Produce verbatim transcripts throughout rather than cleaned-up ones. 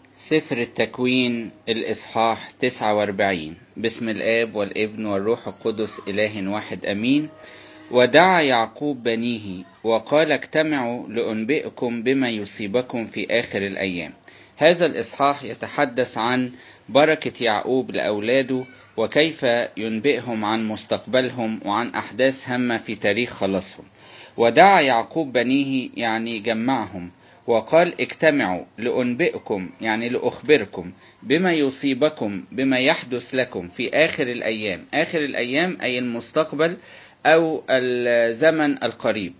سفر التكوين الإصحاح تسعة وأربعين. بسم الآب والابن والروح القدس إله واحد أمين. ودعا يعقوب بنيه وقال: اجتمعوا لأنبئكم بما يصيبكم في آخر الأيام. هذا الإصحاح يتحدث عن بركة يعقوب لأولاده وكيف ينبئهم عن مستقبلهم وعن أحداث هامة في تاريخ خلاصهم. ودعا يعقوب بنيه يعني جمعهم، وقال: اجتمعوا لأنبئكم يعني لأخبركم بما يصيبكم بما يحدث لكم في آخر الأيام. آخر الأيام أي المستقبل أو الزمن القريب،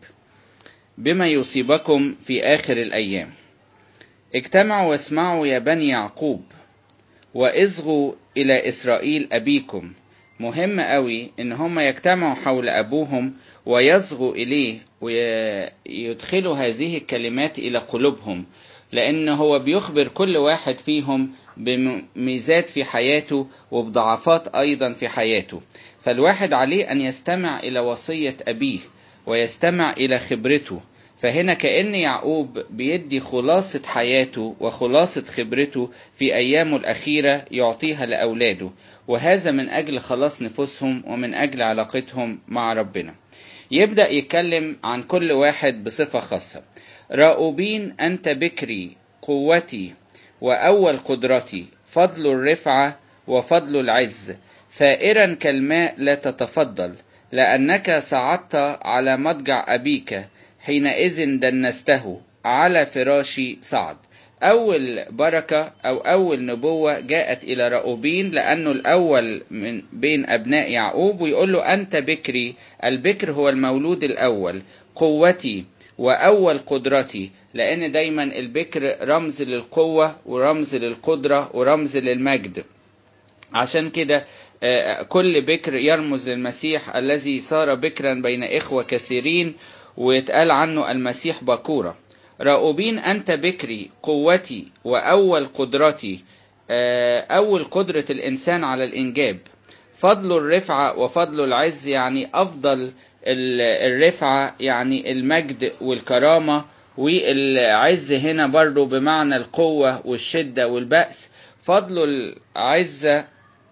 بما يصيبكم في آخر الأيام. اجتمعوا واسمعوا يا بني يعقوب واصغوا إلى إسرائيل أبيكم. مهم قوي إن هم يجتمعوا حول أبوهم ويصغوا إليه ويدخلوا هذه الكلمات إلى قلوبهم، لأن هو بيخبر كل واحد فيهم بميزات في حياته وبضعفات أيضا في حياته. فالواحد عليه أن يستمع إلى وصية أبيه ويستمع إلى خبرته. فهنا كأن يعقوب بيدي خلاصة حياته وخلاصة خبرته في أيامه الأخيرة يعطيها لأولاده، وهذا من أجل خلاص نفوسهم ومن أجل علاقتهم مع ربنا. يبدأ يتكلم عن كل واحد بصفة خاصة. راؤوبين أنت بكري قوتي وأول قدرتي، فضل الرفعة وفضل العز، ثائرا كالماء لا تتفضل، لأنك صعدت على مضجع أبيك، حينئذ دنسته على فراشي صعد. أول بركة أو أول نبوة جاءت إلى راؤوبين، لأنه الأول من بين أبناء يعقوب، ويقول له: أنت بكري. البكر هو المولود الأول. قوتي وأول قدرتي، لأن دايما البكر رمز للقوة ورمز للقدرة ورمز للمجد. عشان كده كل بكر يرمز للمسيح الذي صار بكرا بين إخوة كثيرين، ويتقال عنه المسيح باكورة. راؤوبين أنت بكري قوتي وأول قدرتي، أول قدرة الإنسان على الإنجاب. فضل الرفعة وفضل العز يعني أفضل الرفعة يعني المجد والكرامة، والعز هنا برضو بمعنى القوة والشدة والبأس. فضل العز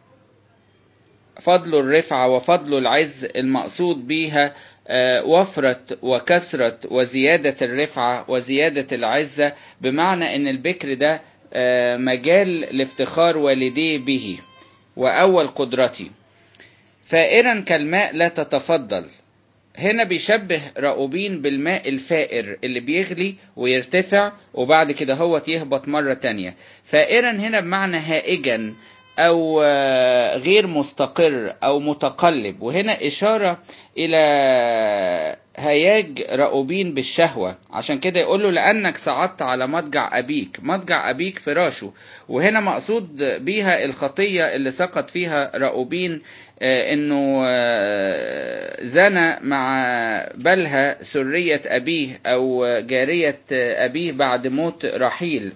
فضل الرفعة وفضل العز المقصود بيها وفرة وكسرة وزيادة الرفعة وزيادة العزة، بمعنى ان البكر ده مجال لافتخار والديه به. وأول قدرتي فائرا كالماء لا تتفضل. هنا بيشبه راؤوبين بالماء الفائر اللي بيغلي ويرتفع وبعد كده هو يهبط مرة تانية. فائرا هنا بمعنى هائجا أو غير مستقر أو متقلب، وهنا إشارة إلى هياج راؤوبين بالشهوة. عشان كده يقول له: لأنك صعدت على مضجع أبيك. مضجع أبيك فراشه، وهنا مقصود بيها الخطية اللي سقط فيها راؤوبين، إنه زنى مع بلها سرية أبيه أو جارية أبيه بعد موت رحيل،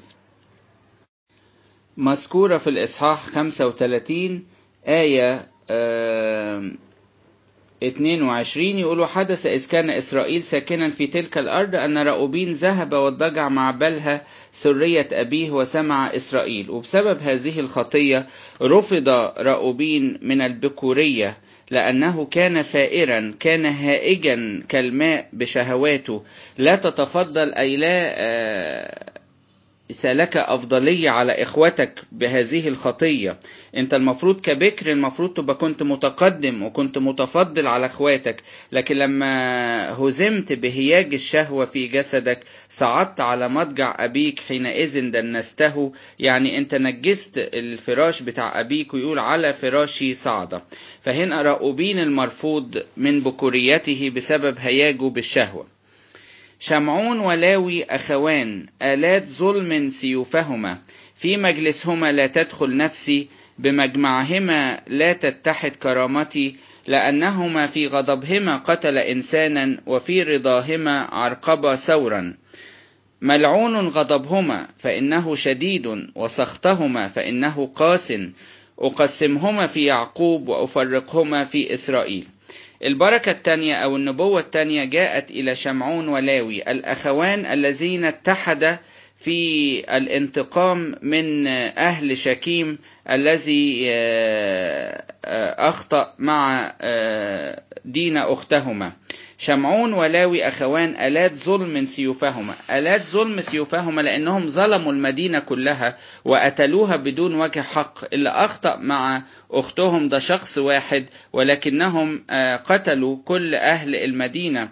مذكورة في الإصحاح خمسة وثلاثين آية اثنين وعشرين. يقولوا: حدث إذ كان إسرائيل ساكنا في تلك الأرض أن راؤوبين ذهب واضطجع مع بلها سرية أبيه وسمع إسرائيل. وبسبب هذه الخطية رفض راؤوبين من البكورية، لأنه كان فائرا، كان هائجا كالماء بشهواته. لا تتفضل أي لا سلك أفضلية على إخوتك بهذه الخطية. أنت المفروض كبكر المفروض تبقى كنت متقدم وكنت متفضل على إخواتك، لكن لما هزمت بهياج الشهوة في جسدك صعدت على مضجع أبيك، حينئذ دنسته، يعني أنت نجست الفراش بتاع أبيك، ويقول: على فراشي صعد. فهنا راؤوبين المرفوض من بكوريته بسبب هياجه بالشهوة. شمعون ولاوي أخوان، آلات ظلم سيوفهما، في مجلسهما لا تدخل نفسي، بمجمعهما لا تتحد كرامتي، لأنهما في غضبهما قتل إنسانا وفي رضاهما عرقب ثورا. ملعون غضبهما فإنه شديد، وسخطهما فإنه قاس، أقسمهما في يعقوب وأفرقهما في إسرائيل. البركة الثانية أو النبوة الثانية جاءت إلى شمعون ولاوي الأخوان الذين اتحدا في الانتقام من أهل شكيم الذي أخطأ مع دينا أختهما. شمعون ولاوي أخوان آلات ظلم سيوفهما. آلات ظلم سيوفهما لأنهم ظلموا المدينة كلها وقتلوها بدون وجه حق. اللي أخطأ مع أختهم ده شخص واحد، ولكنهم قتلوا كل أهل المدينة.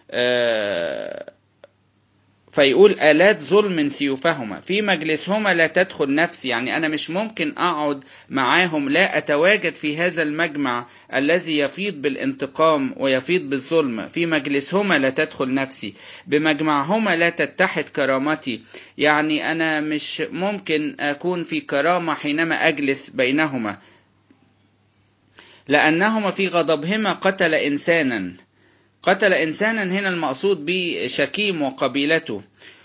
فيقول آلات ظلم سيوفهما. في مجلسهما لا تدخل نفسي، يعني أنا مش ممكن أقعد معاهم، لا أتواجد في هذا المجمع الذي يفيض بالانتقام ويفيض بالظلم. في مجلسهما لا تدخل نفسي، بمجمعهما لا تتحد كرامتي، يعني أنا مش ممكن أكون في كرامة حينما أجلس بينهما، لأنهما في غضبهما قتل إنسانا. قتل إنسانا هنا المقصود به شكيم وقبيلته.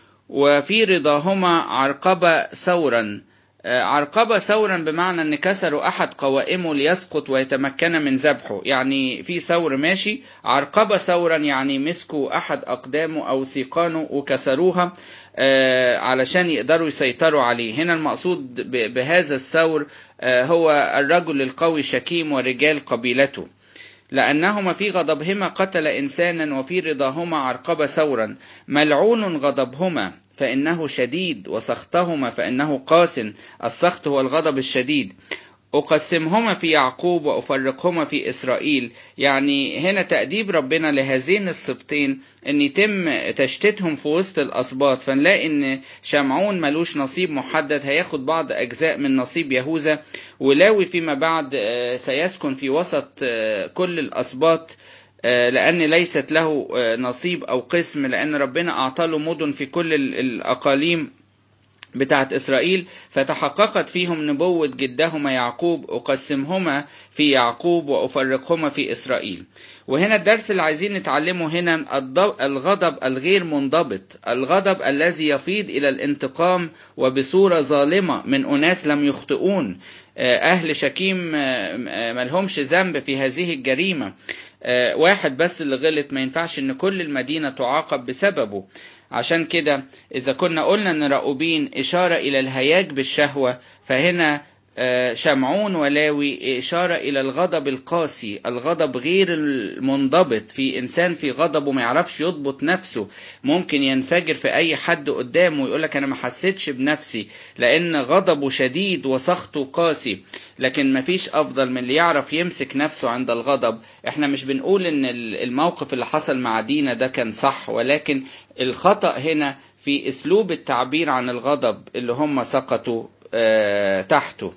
وفي رضاهما عرقب ثورا. عرقب ثورا بمعنى أن كسروا أحد قوائمه ليسقط ويتمكن من ذبحه، يعني في ثور ماشي، عرقب ثورا يعني مسكوا أحد أقدامه أو سيقانه وكسروها علشان يقدروا يسيطروا عليه. هنا المقصود بهذا الثور هو الرجل القوي شكيم ورجال قبيلته، لأنهما في غضبهما قتل إنسانا وفي رضاهما عرقب ثورا. ملعون غضبهما فإنه شديد، وسخطهما فإنه قاس. السخط هو الغضب الشديد. أقسمهما في يعقوب وأفرقهما في إسرائيل. يعني هنا تأديب ربنا لهذين السبطين أن يتم تشتيتهم في وسط الأسباط، فنلاقي أن شمعون ملوش نصيب محدد، هياخد بعض أجزاء من نصيب يهوذا، ولاوي فيما بعد سيسكن في وسط كل الأسباط لأن ليست له نصيب أو قسم، لأن ربنا أعطاله مدن في كل الأقاليم بتاعت إسرائيل، فتحققت فيهم نبوة جدهما يعقوب. أقسمهما في يعقوب وأفرقهما في إسرائيل. وهنا الدرس اللي عايزين نتعلمه هنا الغضب الغير منضبط، الغضب الذي يفيض إلى الانتقام وبصورة ظالمة من أناس لم يخطئون. أهل شكيم ملهمش ذنب في هذه الجريمة، واحد بس اللي غلط، ما ينفعش ان كل المدينة تعاقب بسببه. عشان كده إذا كنا قلنا أن رأوبين إشارة إلى الهياج بالشهوة، فهنا شمعون ولاوي إشارة إلى الغضب القاسي، الغضب غير المنضبط. في إنسان في غضبه ما يعرفش يضبط نفسه، ممكن ينفجر في أي حد قدامه ويقولك أنا ما حسيتش بنفسي، لأن غضبه شديد وسخطه قاسي. لكن ما فيش أفضل من اللي يعرف يمسك نفسه عند الغضب. احنا مش بنقول ان الموقف اللي حصل مع دينا ده كان صح، ولكن الخطأ هنا في اسلوب التعبير عن الغضب اللي هم سقطوا اه تحته.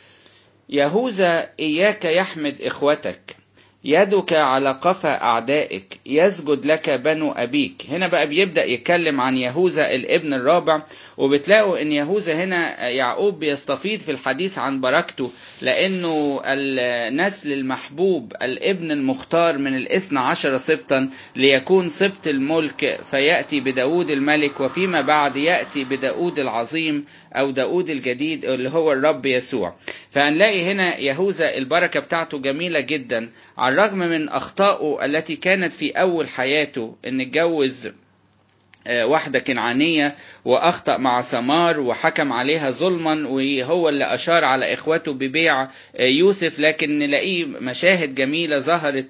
يهوذا إياك يحمد إخوتك، يدك على قفا أعدائك، يسجد لك بنو أبيك. هنا بقى بيبدأ يتكلم عن يهوذا الابن الرابع، وبتلاقوا ان يهوذا هنا يعقوب بيستفيض في الحديث عن بركته، لأنه النسل المحبوب، الابن المختار من الاثنى عشر سبطا ليكون سبط الملك، فيأتي بداود الملك، وفيما بعد يأتي بداود العظيم أو داود الجديد اللي هو الرب يسوع. فهنلاقي هنا يهوذا البركة بتاعته جميلة جدا، على الرغم من أخطائه التي كانت في أول حياته، إن اتجوز واحدة كنعانية وأخطأ مع سمار وحكم عليها ظلما، وهو اللي أشار على إخوته ببيع يوسف. لكن نلاقيه مشاهد جميلة ظهرت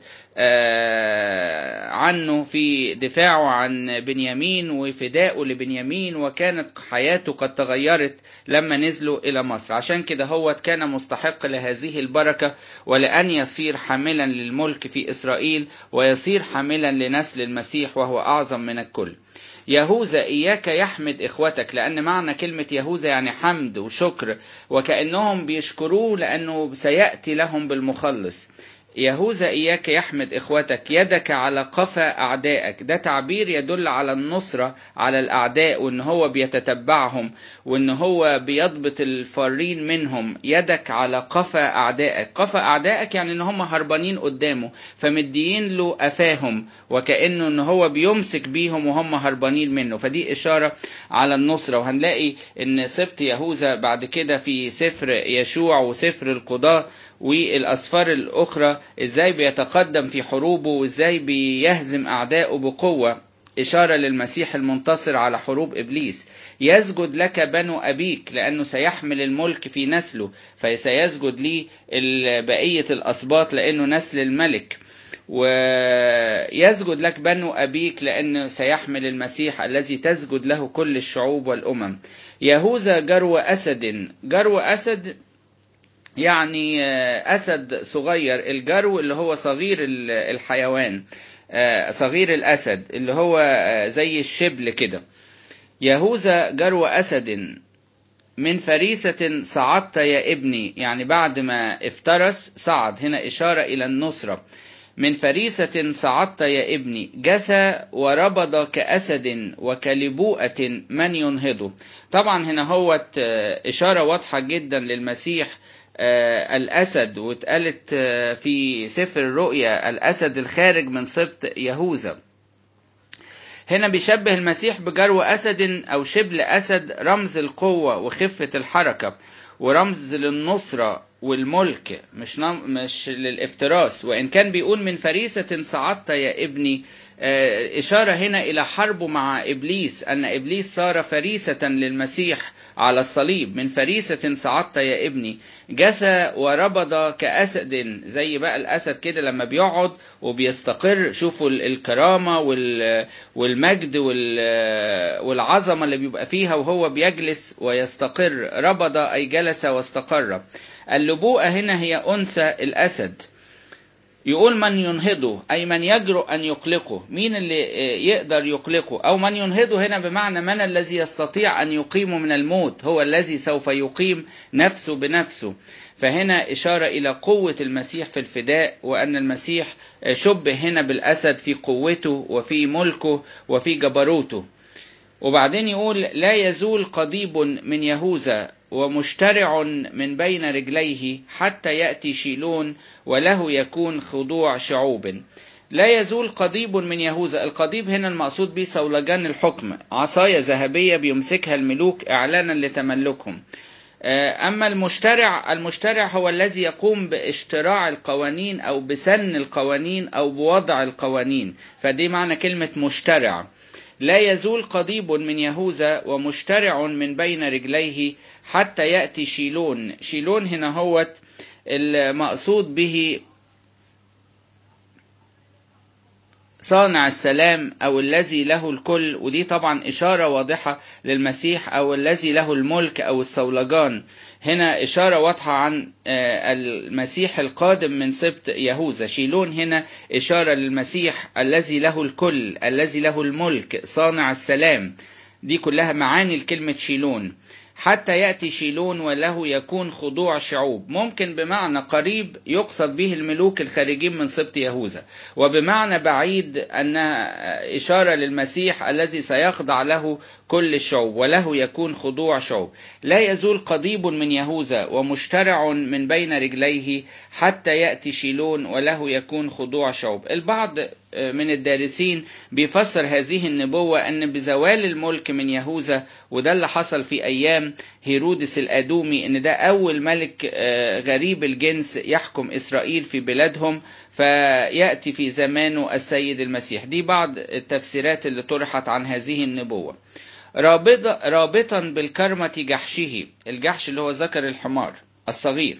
عنه في دفاعه عن بنيامين وفدائه لبنيامين، وكانت حياته قد تغيرت لما نزلوا إلى مصر. عشان كده هو كان مستحق لهذه البركة، ولأن يصير حاملا للملك في إسرائيل ويصير حاملا لنسل المسيح وهو أعظم من الكل. يهوذا إياك يحمد إخوتك، لأن معنى كلمة يهوذا يعني حمد وشكر، وكأنهم بيشكروه لأنه سيأتي لهم بالمخلص. يهوذا إياك يحمد إخوتك، يدك على قفا أعدائك. ده تعبير يدل على النصرة على الأعداء، وإن هو بيتتبعهم وإن هو بيضبط الفارين منهم. يدك على قفا أعدائك، قفا أعدائك يعني إن هم هربانين قدامه فمديين له أفاهم، وكأنه إن هو بيمسك بيهم وهم هربانين منه، فدي إشارة على النصرة. وهنلاقي إن سبط يهوذا بعد كده في سفر يشوع وسفر القضاء والأسفار الأخرى إزاي بيتقدم في حروبه وإزاي بيهزم أعدائه بقوة. إشارة للمسيح المنتصر على حروب إبليس. يسجد لك بنو أبيك لأنه سيحمل الملك في نسله، فسيسجد لي بقية الأسباط لأنه نسل الملك. ويسجد لك بنو أبيك لأنه سيحمل المسيح الذي تسجد له كل الشعوب والأمم. يهوذا جرو أسد. جرو أسد يعني أسد صغير. الجرو اللي هو صغير الحيوان، صغير الأسد اللي هو زي الشبل كده. يهوذا جرو أسد من فريسة صعدت يا ابني، يعني بعد ما افترس صعد، هنا إشارة إلى النصرة. من فريسة صعدت يا ابني، جثى وربض كأسد وكلبوءة من ينهضه. طبعا هنا هو إشارة واضحة جدا للمسيح آه الأسد، واتقالت آه في سفر الرؤيا الأسد الخارج من سبط يهوذا. هنا بيشبه المسيح بجرو أسد أو شبل أسد، رمز القوة وخفة الحركة، ورمز للنصرة والملك، مش مش للافتراس. وإن كان بيقول من فريسة صعدت يا ابني، إشارة هنا إلى حربه مع إبليس، أن إبليس صار فريسة للمسيح على الصليب. من فريسة صعدت يا ابني، جثى وربض كأسد، زي بقى الأسد كده لما بيقعد وبيستقر. شوفوا الكرامة والمجد والعظمة اللي بيبقى فيها وهو بيجلس ويستقر. ربض أي جلس واستقر. اللبوءة هنا هي أنثى الأسد. يقول من ينهضه أي من يجرؤ أن يقلقه. مين اللي يقدر يقلقه؟ أو من ينهضه هنا بمعنى من الذي يستطيع أن يقيمه من الموت، هو الذي سوف يقيم نفسه بنفسه. فهنا إشارة إلى قوة المسيح في الفداء، وأن المسيح شبه هنا بالأسد في قوته وفي ملكه وفي جبروته. وبعدين يقول لا يزول قضيب من يهوذا ومشترع من بين رجليه حتى يأتي شيلون وله يكون خضوع شعوب. لا يزول قضيب من يهوذا. القضيب هنا المقصود به صولجان الحكم، عصاية ذهبية بيمسكها الملوك إعلانا لتملكهم. أما المشترع، المشترع هو الذي يقوم باشتراع القوانين أو بسن القوانين أو بوضع القوانين، فدي معنى كلمة مشترع. لا يزول قضيب من يهوذا ومشترع من بين رجليه حتى يأتي شيلون. شيلون هنا هو المقصود به صانع السلام أو الذي له الكل، ودي طبعا إشارة واضحة للمسيح، أو الذي له الملك أو الصولجان. هنا إشارة واضحة عن المسيح القادم من سبط يهوذا. شيلون هنا إشارة للمسيح الذي له الكل، الذي له الملك، صانع السلام. دي كلها معاني الكلمة شيلون. حتى يأتي شيلون وله يكون خضوع شعوب. ممكن بمعنى قريب يقصد به الملوك الخارجين من سبط يهوذا، وبمعنى بعيد أنها إشارة للمسيح الذي سيخضع له كل الشعوب وله يكون خضوع شعوب. لا يزول قضيب من يهوذا ومشترع من بين رجليه حتى يأتي شيلون وله يكون خضوع شعوب. البعض من الدارسين بيفسر هذه النبوة أن بزوال الملك من يهوذا، وده اللي حصل في أيام هيرودس الأدومي، أن ده أول ملك غريب الجنس يحكم إسرائيل في بلادهم، فيأتي في زمانه السيد المسيح. دي بعض التفسيرات اللي طرحت عن هذه النبوة. رابطا بالكرمة جحشه، الجحش اللي هو ذكر الحمار الصغير،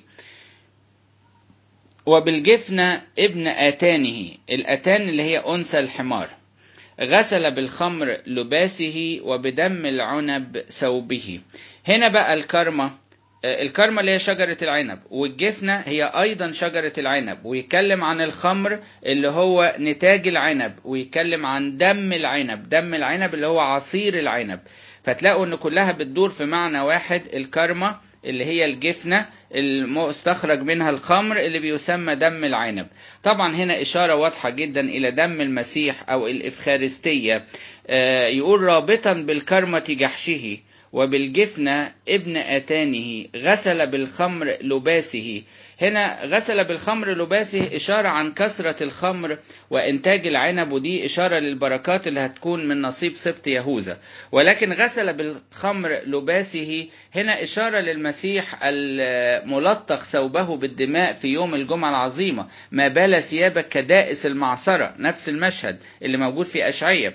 وبالجفنة ابن آتانه، الآتان اللي هي أنثى الحمار. غسل بالخمر لباسه وبدم العنب ثوبه. هنا بقى الكرمة، الكرمة اللي هي شجرة العنب، والجفنة هي أيضا شجرة العنب، ويتكلم عن الخمر اللي هو نتاج العنب، ويتكلم عن دم العنب، دم العنب اللي هو عصير العنب. فتلاقوا أن كلها بتدور في معنى واحد. الكرمة اللي هي الجفنة المستخرج منها الخمر اللي بيسمى دم العنب. طبعا هنا إشارة واضحة جدا إلى دم المسيح أو الإفخارستية. يقول رابطا بالكرمة جحشه وبالجفنة ابن آتانه غسل بالخمر لباسه. هنا غسل بالخمر لباسه إشارة عن كثرة الخمر وإنتاج العنب، ودي إشارة للبركات اللي هتكون من نصيب سبط يهوذا. ولكن غسل بالخمر لباسه هنا إشارة للمسيح الملطخ ثوبه بالدماء في يوم الجمعة العظيمة. ما بال ثيابك كدائس المعصرة، نفس المشهد اللي موجود في أشعية.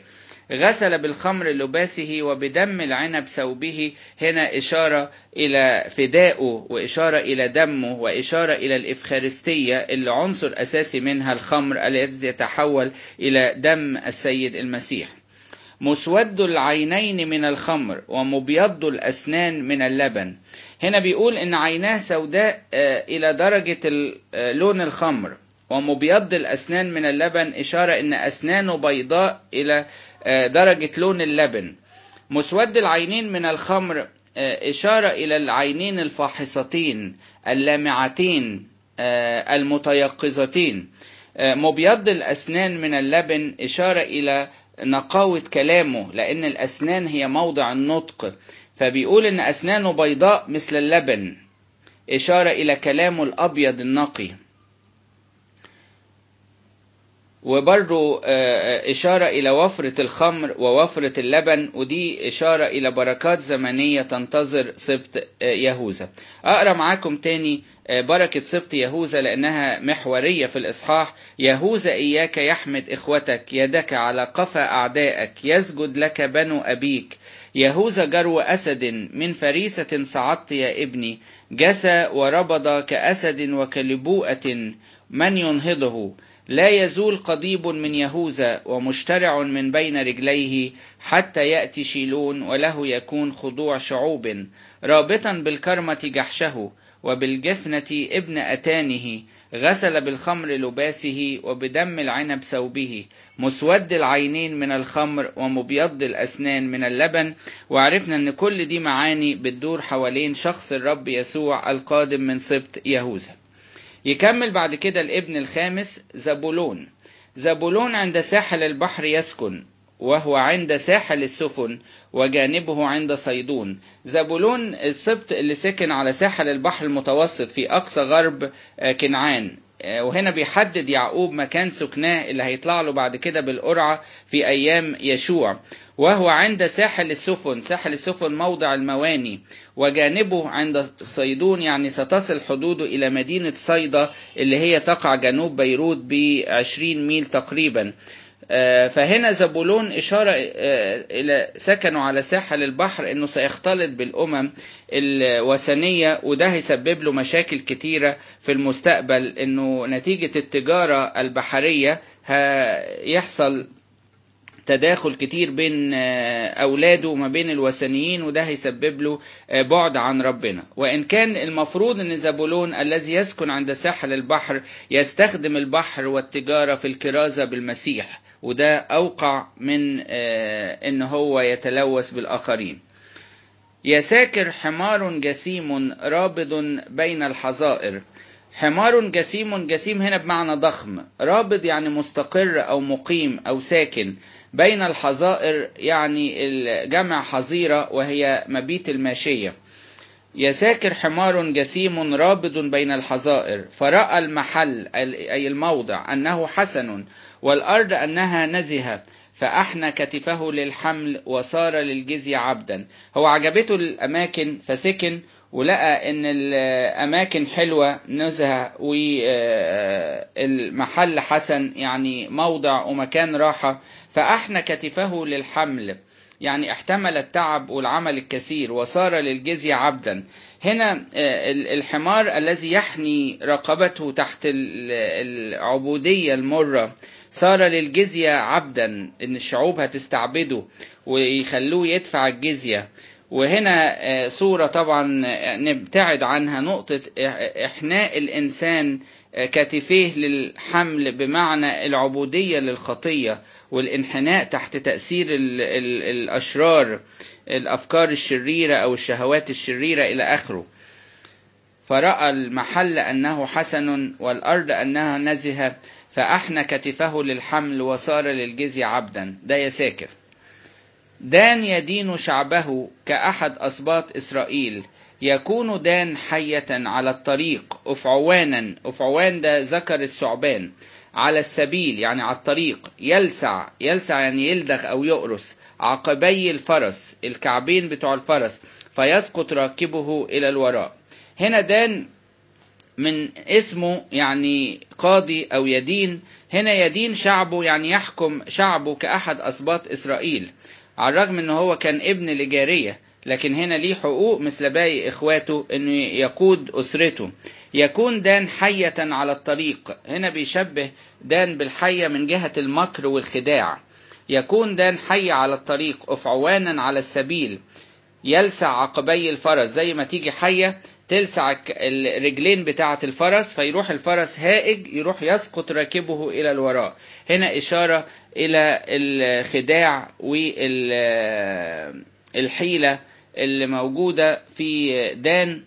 غسل بالخمر لباسه وبدم العنب ثوبه. هنا إشارة إلى فدائه وإشارة إلى دمه وإشارة إلى الإفخارستية اللي عنصر أساسي منها الخمر الذي يتحول إلى دم السيد المسيح. مسود العينين من الخمر ومبيض الأسنان من اللبن. هنا بيقول إن عيناه سوداء إلى درجة لون الخمر، ومبيض الأسنان من اللبن إشارة إن أسنانه بيضاء إلى درجة لون اللبن. مسود العينين من الخمر إشارة إلى العينين الفاحصتين اللامعتين المتيقظتين. مبيض الأسنان من اللبن إشارة إلى نقاوة كلامه، لأن الأسنان هي موضع النطق، فبيقول إن أسنانه بيضاء مثل اللبن، إشارة إلى كلامه الأبيض النقي. وبرضو إشارة إلى وفرة الخمر ووفرة اللبن، ودي إشارة إلى بركات زمنية تنتظر سبط يهوذا. أقرأ معاكم تاني بركة سبط يهوذا لأنها محورية في الإصحاح. يهوذا إياك يحمد إخوتك، يدك على قفا أعدائك، يسجد لك بنو أبيك. يهوذا جرو أسد، من فريسة صعدت يا ابني، جسى وربض كأسد وكلبوءة من ينهضه. لا يزول قضيب من يهوذا ومشترع من بين رجليه حتى يأتي شيلون، وله يكون خضوع شعوب. رابطا بالكرمة جحشه وبالجفنة ابن أتانه، غسل بالخمر لباسه وبدم العنب ثوبه. مسود العينين من الخمر ومبيض الأسنان من اللبن. وعرفنا أن كل دي معاني بتدور حوالين شخص الرب يسوع القادم من سبط يهوذا. يكمل بعد كده الابن الخامس زبولون. زبولون عند ساحل البحر يسكن، وهو عند ساحل السفن، وجانبه عند صيدون. زبولون السبط اللي سكن على ساحل البحر المتوسط في أقصى غرب كنعان، وهنا بيحدد يعقوب مكان سكناه اللي هيطلع له بعد كده بالقرعة في أيام يشوع. وهو عند ساحل السفن، ساحل السفن موضع المواني، وجانبه عند صيدون، يعني ستصل حدوده إلى مدينة صيدا اللي هي تقع جنوب بيروت بعشرين ميل تقريبا. فهنا زبولون إشارة إلى سكنوا على ساحل البحر إنه سيختلط بالأمم الوثنية، وده هيسبب له مشاكل كتيرة في المستقبل، إنه نتيجة التجارة البحرية هيحصل تداخل كتير بين أولاده وما بين الوثنيين، وده هيسبب له بعد عن ربنا. وإن كان المفروض أن زبولون الذي يسكن عند ساحل البحر يستخدم البحر والتجارة في الكرازة بالمسيح، وده أوقع من أن هو يتلوث بالآخرين. يساكر حمار جسيم رابض بين الحظائر. حمار جسيم، جسيم هنا بمعنى ضخم، رابض يعني مستقر أو مقيم أو ساكن، بين الحظائر يعني الجمع حظيرة وهي مبيت الماشية. يساكر حمار جسيم رابض بين الحظائر، فرأى المحل أي الموضع أنه حسن، والأرض أنها نزهة، فأحنى كتفه للحمل وصار للجزية عبدا. هو عجبته الأماكن فسكن، ولقى ان الاماكن حلوة نزهة والمحل حسن يعني موضع ومكان راحة. فأحنى كتفه للحمل يعني احتمل التعب والعمل الكثير، وصار للجزية عبدا. هنا الحمار الذي يحني رقبته تحت العبودية المرة صار للجزية عبدا، ان الشعوب هتستعبده ويخلوه يدفع الجزية. وهنا صورة طبعا نبتعد عنها، نقطة إحناء الإنسان كتفيه للحمل بمعنى العبودية للخطية والانحناء تحت تأثير ال ال الأشرار، الأفكار الشريرة أو الشهوات الشريرة إلى آخره. فرأى المحل أنه حسن والأرض أنها نزهة، فأحنى كتفه للحمل وصار للجزية عبدا. ده يساكر. دان يدين شعبه كأحد أسباط إسرائيل، يكون دان حية على الطريق، أفعوانا، أفعوان ده ذكر الثعبان، على السبيل يعني على الطريق، يلسع، يلسع يعني يلدغ أو يقرص، عقبي الفرس، الكعبين بتوع الفرس، فيسقط راكبه إلى الوراء. هنا دان من اسمه يعني قاضي أو يدين، هنا يدين شعبه يعني يحكم شعبه كأحد أسباط إسرائيل، على الرغم أنه هو كان ابن لجارية، لكن هنا ليه حقوق مثل باقي إخواته أنه يقود أسرته. يكون دان حية على الطريق، هنا بيشبه دان بالحية من جهة المكر والخداع. يكون دان حي على الطريق، أفعوانا على السبيل، يلسع عقبي الفرس، زي ما تيجي حية تلسع الرجلين بتاعة الفرس فيروح الفرس هائج، يروح يسقط راكبه إلى الوراء. هنا إشارة إلى الخداع والحيلة اللي موجودة في دان،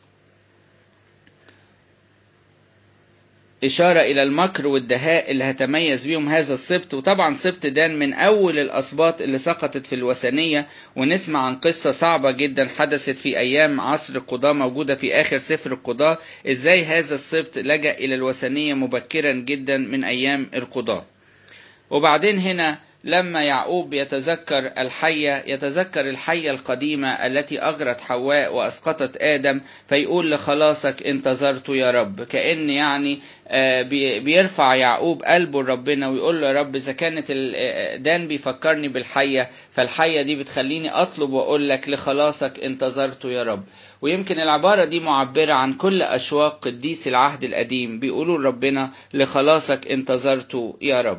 إشارة إلى المكر والدهاء اللي هتميز بيهم هذا السبط. وطبعا سبط دان من أول الأسباط اللي سقطت في الوثنية، ونسمع عن قصة صعبة جدا حدثت في أيام عصر القضاة موجودة في آخر سفر القضاة، إزاي هذا السبط لجأ إلى الوثنية مبكرا جدا من أيام القضاة. وبعدين هنا لما يعقوب يتذكر الحية، يتذكر الحية القديمة التي أغرت حواء وأسقطت آدم، فيقول لخلاصك انتظرت يا رب. كأن يعني بيرفع يعقوب قلبه لربنا ويقول له يا رب إذا كانت دان بيفكرني بالحية، فالحية دي بتخليني أطلب وأقول لك لخلاصك انتظرت يا رب. ويمكن العبارة دي معبرة عن كل أشواق قديس العهد القديم، بيقولوا لربنا لخلاصك انتظرت يا رب.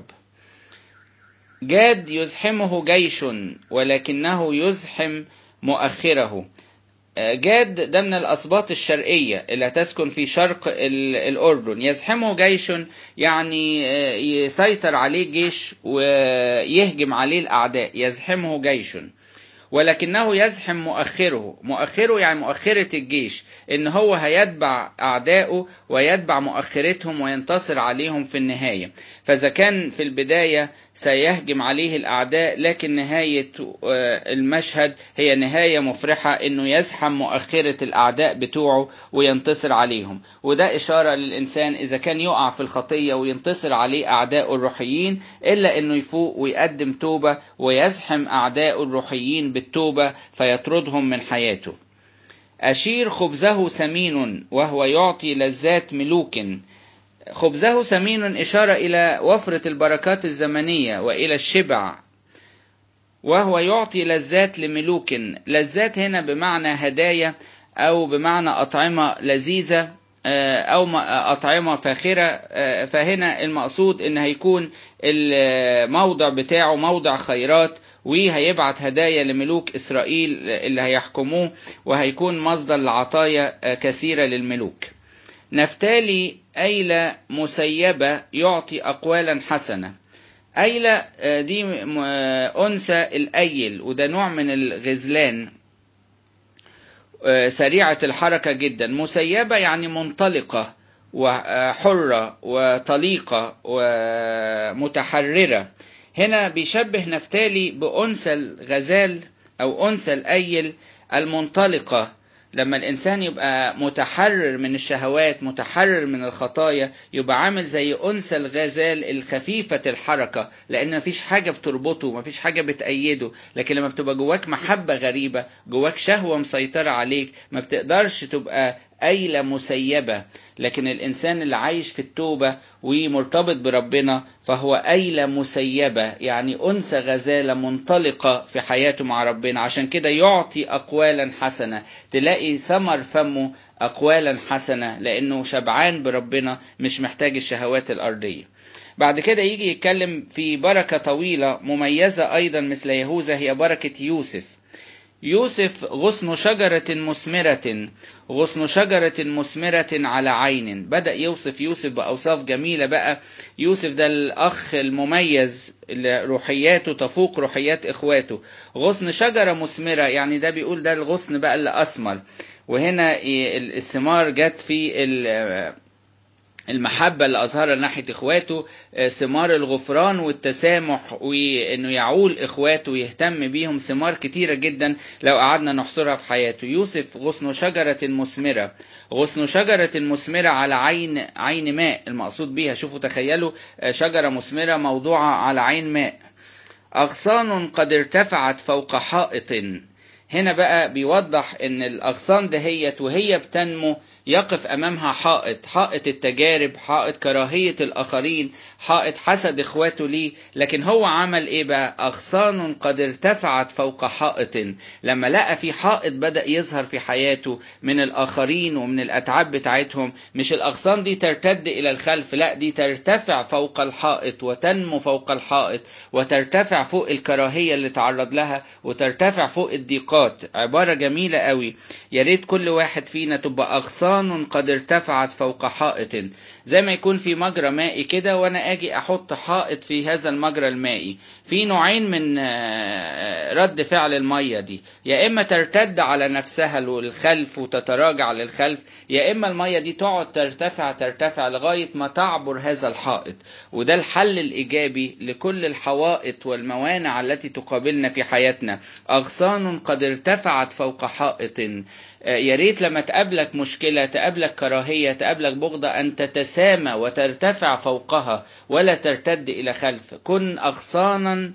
جاد يزحمه جيش ولكنه يزحم مؤخره. جاد ده من الأسباط الشرقية اللي تسكن في شرق الأردن. يزحمه جيش يعني يسيطر عليه جيش ويهجم عليه الأعداء، يزحمه جيش ولكنه يزحم مؤخره. مؤخره يعني مؤخرة الجيش، إن هو هيتبع أعدائه ويتبع مؤخرتهم وينتصر عليهم في النهاية. فإذا كان في البداية سيهجم عليه الأعداء، لكن نهاية المشهد هي نهاية مفرحة، إنه يزحم مؤخرة الأعداء بتوعه وينتصر عليهم. وده إشارة للإنسان إذا كان يقع في الخطية وينتصر عليه أعداء الروحيين، إلا إنه يفوق ويقدم توبة ويزحم أعداء الروحيين بالتوبة فيطردهم من حياته. أشير خبزه سمين وهو يعطي لذات ملوك. خبزه سمين إشارة إلى وفرة البركات الزمنية وإلى الشبع. وهو يعطي لذات لملوك، لذات هنا بمعنى هدايا أو بمعنى أطعمة لذيذة أو أطعمة فاخرة. فهنا المقصود إن هيكون الموضع بتاعه موضع خيرات، وهيبعت هدايا لملوك إسرائيل اللي هيحكموه، وهيكون مصدر لعطايا كثيرة للملوك. نفتالي أيلة مسيبة يعطي أقوالا حسنة. أيلة دي أنثى الأيل، وده نوع من الغزلان سريعة الحركة جدا. مسيبة يعني منطلقة وحرة وطليقة ومتحررة. هنا بيشبه نفتالي بأنثى الغزال أو أنثى الأيل المنطلقة. لما الإنسان يبقى متحرر من الشهوات، متحرر من الخطايا، يبقى عامل زي أنثى الغزال الخفيفة الحركة، لأن مفيش حاجة بتربطه، مفيش حاجة بتأيده. لكن لما بتبقى جواك محبة غريبة، جواك شهوة مسيطرة عليك، ما بتقدرش تبقى أيلة مسيبة. لكن الإنسان اللي عايش في التوبة ومرتبط بربنا فهو أيلة مسيبة، يعني أنثى غزالة منطلقة في حياته مع ربنا. عشان كده يعطي أقوالا حسنة، تلاقي ثمر فمه أقوالا حسنة، لأنه شبعان بربنا مش محتاج الشهوات الأرضية. بعد كده يجي يتكلم في بركة طويلة مميزة أيضا مثل يهوذا، هي بركة يوسف. يوسف غصن شجرة مثمرة، غصن شجرة مثمرة على عين. بدأ يوصف يوسف بأوصاف جميلة بقى. يوسف ده الأخ المميز اللي روحياته تفوق روحيات إخواته. غصن شجرة مثمرة يعني ده بيقول ده الغصن بقى اللي أثمر. وهنا الثمار جت في المحبة اللي أظهرها ناحية إخواته، ثمار الغفران والتسامح، وإنه يعول إخواته ويهتم بيهم. ثمار كتيرة جدا لو قعدنا نحصرها في حياته. يوسف غصن شجرة مثمرة، غصن شجرة مثمرة على عين عين ماء. المقصود بيها شوفوا تخيلوا شجرة مثمرة موضوعة على عين ماء. أغصان قد ارتفعت فوق حائط. هنا بقى بيوضح ان الاغصان دهيت وهي بتنمو يقف امامها حائط، حائط التجارب، حائط كراهية الاخرين، حائط حسد اخواته ليه. لكن هو عمل ايه بقى؟ اغصان قد ارتفعت فوق حائط. لما لقى في حائط بدأ يظهر في حياته من الاخرين ومن الاتعاب بتاعتهم، مش الاغصان دي ترتد الى الخلف، لا دي ترتفع فوق الحائط وتنمو فوق الحائط وترتفع فوق الكراهية اللي تعرض لها وترتفع فوق الضيقات. عبارة جميلة قوي. يا ريت كل واحد فينا تبقى أغصان قد ارتفعت فوق حائط، زي ما يكون في مجرى مائي كده وانا اجي احط حائط في هذا المجرى المائي. في نوعين من رد فعل المية دي، يا اما ترتد على نفسها للخلف وتتراجع للخلف، يا اما المية دي تقعد ترتفع ترتفع لغاية ما تعبر هذا الحائط. وده الحل الايجابي لكل الحوائط والموانع التي تقابلنا في حياتنا. اغصان قد ارتفعت فوق حائط. يا ريت لما تقابلك مشكلة، تقابلك كراهية، تقابلك بغضة، أن تتسامى وترتفع فوقها ولا ترتد إلى خلف. كن أغصانا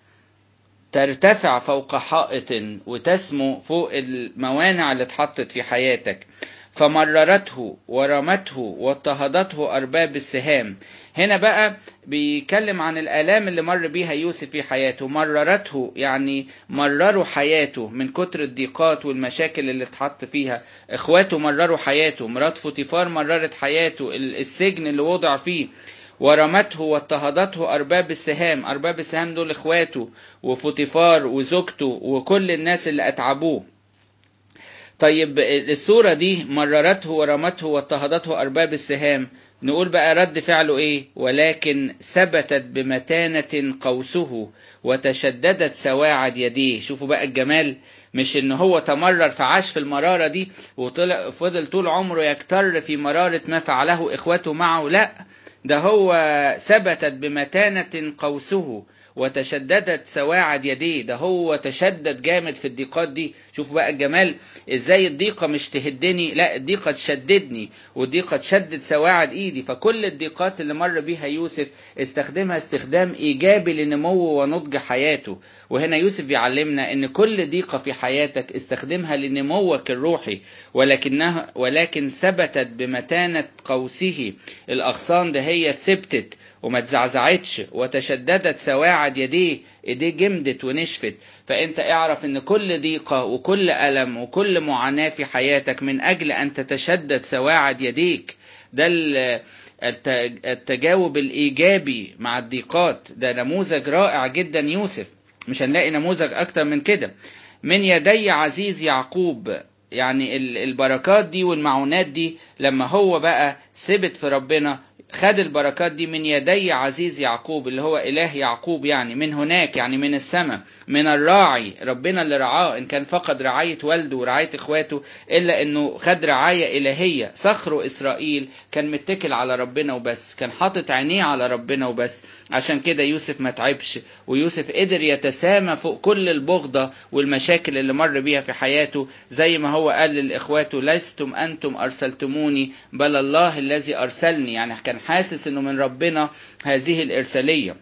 ترتفع فوق حائط وتسمو فوق الموانع اللي اتحطت في حياتك. فمررته ورمته واضطهدته أرباب السهام. هنا بقى بيتكلم عن الآلام اللي مر بيها يوسف في حياته. مررته يعني مرروا حياته من كتر الضيقات والمشاكل اللي اتحط فيها. اخواته مرروا حياته، مرات فوتيفار مررت حياته، السجن اللي وضع فيه. ورمته واضطهدته أرباب السهام. أرباب السهام دول اخواته وفوتيفار وزوجته وكل الناس اللي أتعبوه. طيب السورة دي مررته ورمته واضطهدته أرباب السهام، نقول بقى رد فعله ايه؟ ولكن ثبتت بمتانة قوسه وتشددت سواعد يديه. شوفوا بقى الجمال، مش ان هو تمرر فعاش في المرارة دي وطلع فضل طول عمره يكتر في مرارة ما فعله اخوته معه، لا ده هو ثبتت بمتانة قوسه وتشددت سواعد يديه. ده هو تشدد جامد في الضيقات دي. شوفوا بقى الجمال، ازاي الضيقة مش تهدني، لا الضيقة تشددني، والضيقة تشدد سواعد ايدي. فكل الضيقات اللي مر بيها يوسف استخدمها استخدام ايجابي لنمو ونضج حياته. وهنا يوسف بيعلمنا ان كل ضيقة في حياتك استخدمها لنموك الروحي، ولكنها ولكن ثبتت بمتانة قوسه. الاغصان ده هي ثبتت وما تزعزعتش، وتشددت سواعد يديه، ايديه جمدت ونشفت. فانت اعرف ان كل ضيقة وكل ألم وكل معاناة في حياتك من اجل ان تتشدد سواعد يديك. ده التجاوب الايجابي مع الضيقات. ده نموذج رائع جدا يوسف، مش هنلاقي نموذج اكتر من كده. من يدي عزيز يعقوب، يعني البركات دي والمعونات دي لما هو بقى ثبت في ربنا خد البركات دي من يدي عزيز يعقوب، اللي هو إله يعقوب، يعني من هناك، يعني من السماء، من الراعي، ربنا اللي رعاه. إن كان فقد رعاية والده ورعاية إخواته، إلا إنه خد رعاية إلهية. صخر إسرائيل كان متكل على ربنا وبس، كان حاطط عينيه على ربنا وبس. عشان كده يوسف ما تعبش، ويوسف قدر يتسامى فوق كل البغضة والمشاكل اللي مر بيها في حياته. زي ما هو قال للإخواته: لستم أنتم أرسلتموني بل الله الذي أرسلني. يعني كان حاسس انه من ربنا هذه الارسالية.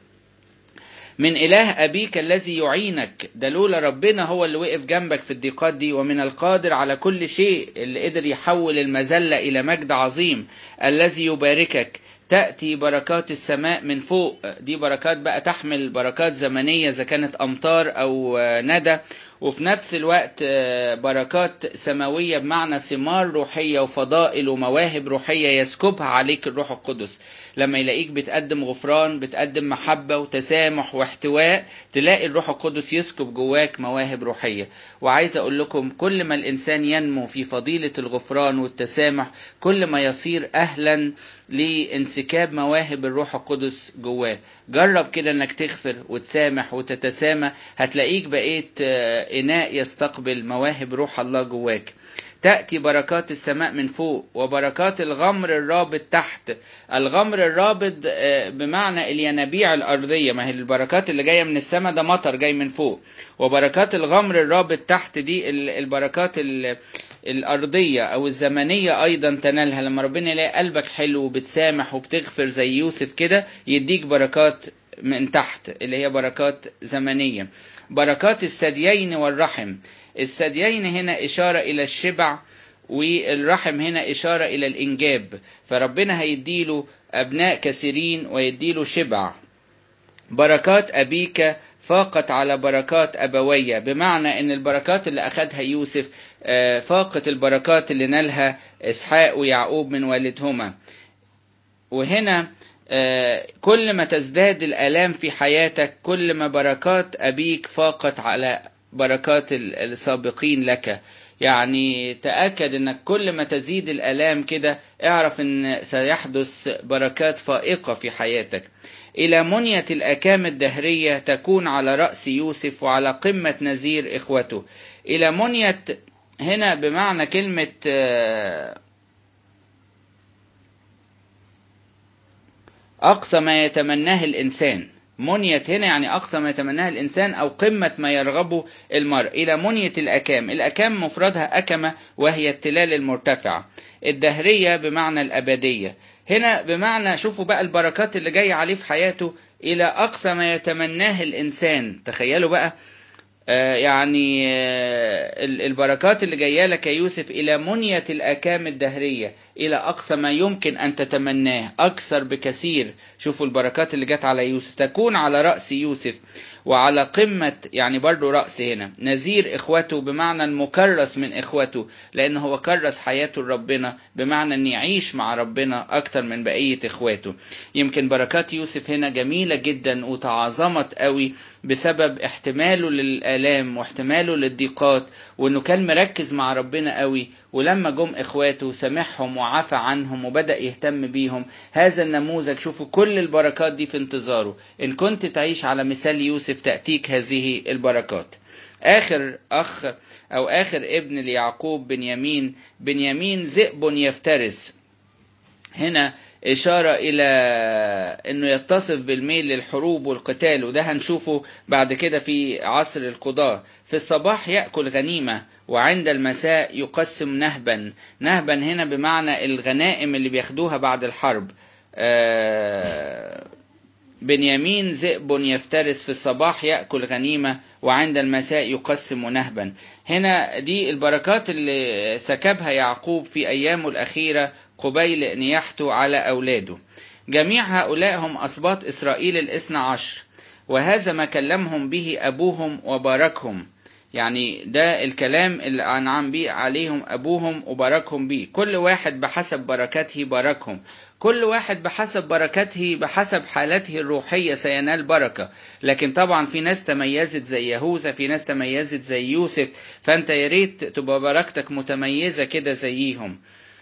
من إله أبيك الذي يعينك، ده لولا ربنا هو اللي وقف جنبك في الضيقات دي. ومن القادر على كل شيء، اللي قدر يحول المذلة إلى مجد عظيم، الذي يباركك. تأتي بركات السماء من فوق. دي بركات بقى تحمل بركات زمنية إذا كانت أمطار أو ندى، وفي نفس الوقت بركات سماوية بمعنى ثمار روحية وفضائل ومواهب روحية يسكبها عليك الروح القدس. لما يلاقيك بتقدم غفران، بتقدم محبة وتسامح واحتواء، تلاقي الروح القدس يسكب جواك مواهب روحية. وعايز أقول لكم، كل ما الإنسان ينمو في فضيلة الغفران والتسامح، كل ما يصير أهلا لانسكاب مواهب الروح القدس جواه. جرب كده انك تغفر وتسامح وتتسامى، هتلاقيك بقيت إناء يستقبل مواهب روح الله جواك. تأتي بركات السماء من فوق وبركات الغمر الرابط تحت. الغمر الرابط بمعنى الينابيع الأرضية، ما هي البركات اللي جاية من السماء ده مطر جاي من فوق. وبركات الغمر الرابط تحت دي البركات الأرضية أو الزمنية أيضا تنالها. لما ربنا يلاقي قلبك حلو وبتسامح وبتغفر زي يوسف كده، يديك بركات من تحت اللي هي بركات زمنية. بركات الثديين والرحم، الثديين هنا إشارة إلى الشبع، والرحم هنا إشارة إلى الإنجاب، فربنا هيديله أبناء كثيرين ويديله شبع. بركات أبيك فاقت على بركات أبوية، بمعنى أن البركات اللي أخذها يوسف فاقت البركات اللي نالها إسحاق ويعقوب من والدهما. وهنا كل ما تزداد الآلام في حياتك كل ما بركات أبيك فاقت على بركات السابقين لك. يعني تأكد أنك كل ما تزيد الآلام كده اعرف أن سيحدث بركات فائقة في حياتك. إلى منية الأكام الدهرية تكون على رأس يوسف وعلى قمة نزير إخوته. إلى منية هنا بمعنى كلمة أقصى ما يتمناه الإنسان. منية هنا يعني أقصى ما يتمناه الإنسان أو قمة ما يرغبه المرء. إلى منية الأكام، الأكام مفردها أكمة وهي التلال المرتفعة. الدهرية بمعنى الأبدية. هنا بمعنى شوفوا بقى البركات اللي جاية عليه في حياته إلى أقصى ما يتمناه الإنسان. تخيلوا بقى آه يعني آه البركات اللي جاية لك يا يوسف إلى منية الأكام الدهرية، إلى أقصى ما يمكن أن تتمناه، أكثر بكثير. شوفوا البركات اللي جت على يوسف تكون على رأس يوسف وعلى قمة، يعني برضو رأس هنا نزير إخوته بمعنى المكرس من إخوته، لأن هو كرس حياته لربنا، بمعنى أن يعيش مع ربنا أكتر من بقية إخواته. يمكن بركات يوسف هنا جميلة جدا وتعظمت قوي بسبب احتماله للآلام واحتماله للضيقات، وأنه كان مركز مع ربنا قوي، ولما جم إخواته سامحهم وعفى عنهم وبدأ يهتم بيهم. هذا النموذج شوفوا كل البركات دي في انتظاره. إن كنت تعيش على مثال يوسف تأتيك هذه البركات. آخر أخ أو آخر ابن ليعقوب بنيامين، بنيامين ذئب يفترس. هنا إشارة إلى أنه يتصف بالميل للحروب والقتال، وده هنشوفه بعد كده في عصر القضاء. في الصباح يأكل غنيمة وعند المساء يقسم نهبا. نهبا هنا بمعنى الغنائم اللي بياخدوها بعد الحرب. بنيامين ذئب يفترس، في الصباح يأكل غنيمة وعند المساء يقسم نهبا. هنا دي البركات اللي سكبها يعقوب في أيامه الأخيرة قبيل نياحته على أولاده. جميع هؤلاء هم أسباط إسرائيل الاثنى عشر، وهذا ما كلمهم به أبوهم وباركهم. يعني ده الكلام اللي أنعم به عليهم أبوهم وباركهم به. كل واحد بحسب بركته باركهم، كل واحد بحسب بركته بحسب حالته الروحية سينال بركة. لكن طبعا في ناس تميزت زي يهوذا، في ناس تميزت زي يوسف، فأنت ياريت تبقى بركتك متميزة كده زيهم.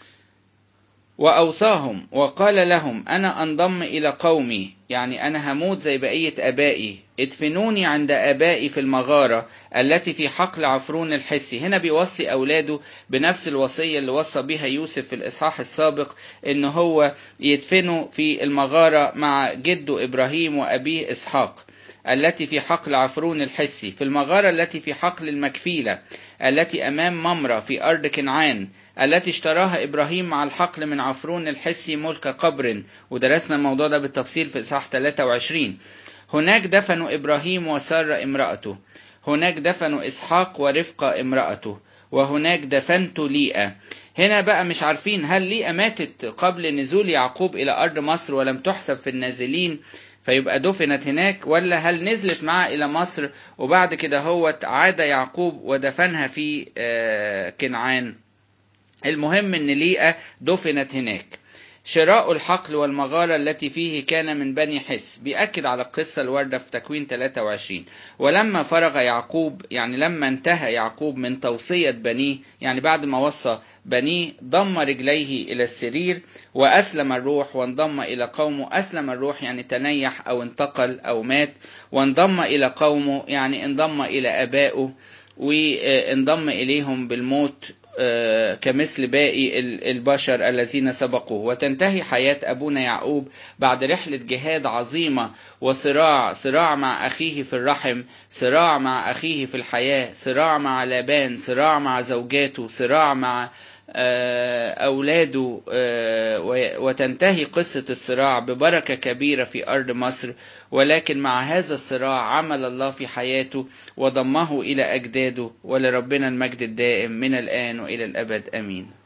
وأوصاهم وقال لهم أنا أنضم إلى قومي، يعني أنا هموت زي بقية أبائي. ادفنوني عند أبائي في المغارة التي في حقل عفرون الحسي. هنا بيوصي أولاده بنفس الوصية اللي وصى بها يوسف في الإصحاح السابق، إن هو يدفنوا في المغارة مع جده إبراهيم وأبيه إسحاق التي في حقل عفرون الحسي، في المغارة التي في حقل المكفيلة التي أمام ممرة في أرض كنعان، التي اشتراها إبراهيم مع الحقل من عفرون الحسي ملك قبر. ودرسنا الموضوع ده بالتفصيل في إصحاح ثلاثة وعشرين. هناك دفنوا إبراهيم وسارة امرأته، هناك دفنوا إسحاق ورفقة امرأته، وهناك دفنت ليئة. هنا بقى مش عارفين هل ليئة ماتت قبل نزول يعقوب إلى أرض مصر ولم تحسب في النازلين فيبقى دفنت هناك، ولا هل نزلت معه إلى مصر وبعد كده هو عاد يعقوب ودفنها في كنعان. المهم ان ليئة دفنت هناك. شراء الحقل والمغارة التي فيه كان من بني حس، بيأكد على القصة الواردة في تكوين ثلاثة وعشرين. ولما فرغ يعقوب، يعني لما انتهى يعقوب من توصية بنيه، يعني بعد ما وصى بنيه، ضم رجليه إلى السرير وأسلم الروح وانضم إلى قومه. أسلم الروح يعني تنيح أو انتقل أو مات، وانضم إلى قومه يعني انضم إلى أبائه وانضم إليهم بالموت كمثل باقي البشر الذين سبقوه. وتنتهي حياة أبونا يعقوب بعد رحلة جهاد عظيمة وصراع، صراع مع أخيه في الرحم، صراع مع أخيه في الحياة، صراع مع لابان، صراع مع زوجاته، صراع مع أولاده، وتنتهي قصة الصراع ببركة كبيرة في أرض مصر. ولكن مع هذا الصراع عمل الله في حياته وضمه إلى أجداده، ولربنا المجد الدائم من الآن وإلى الأبد. أمين.